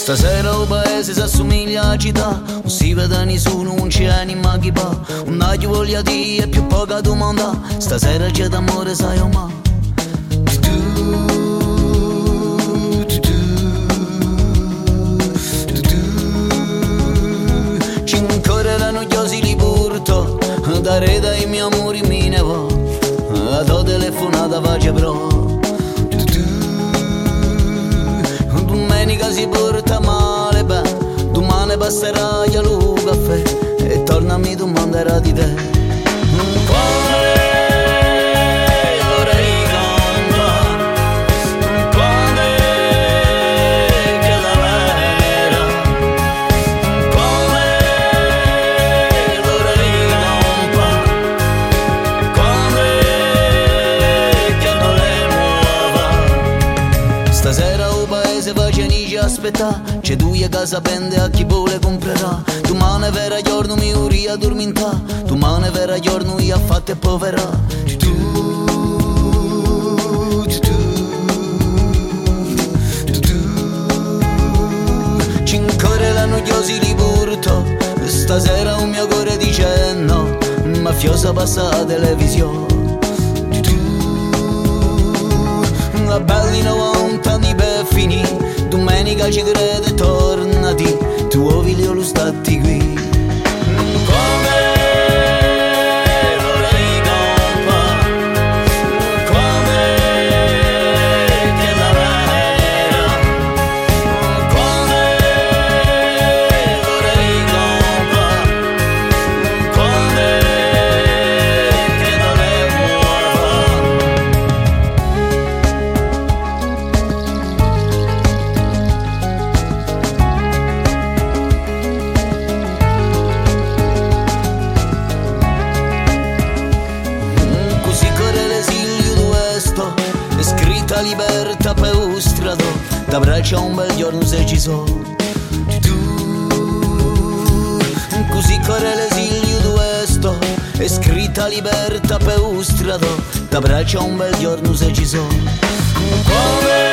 Stasera il paese si assomiglia a città, non si vede nessuno, non c'è anima che va. Non ti voglia di e più poca domanda, stasera c'è d'amore sai o ma. Ci incorreranno chiosi li porto, da re dai miei amori mi ne va, a tua telefonata faccia però. Domenica si porta male, beh, domani passerà già lo caffè e torna mi domanderà di te. Quale vorrei cantare, quale che la vera, quale vorrei cantare, quale che non è nuova. Stasera il paese va aspetta, c'è due casa pende a chi vuole comprerà. Domani vera giorno mi uri a dormintà, domani vera giorno io affatto e povera. Ci incorreranno chiosi li porto, stasera un mio cuore dice no, mafiosa passa la televisione. La belli 90 anni per finire, domenica ci crede tornati, tu voglio lo stati qui. Come vorrei campare, come che la vera, come vorrei campare, come che non è libertà per un strado, t'abbraccia un bel giorno se ci sono. Tu, così corre l'esilio d'Uesto, è scritta libertà per un strado, t'abbraccia un bel giorno se ci sono. Come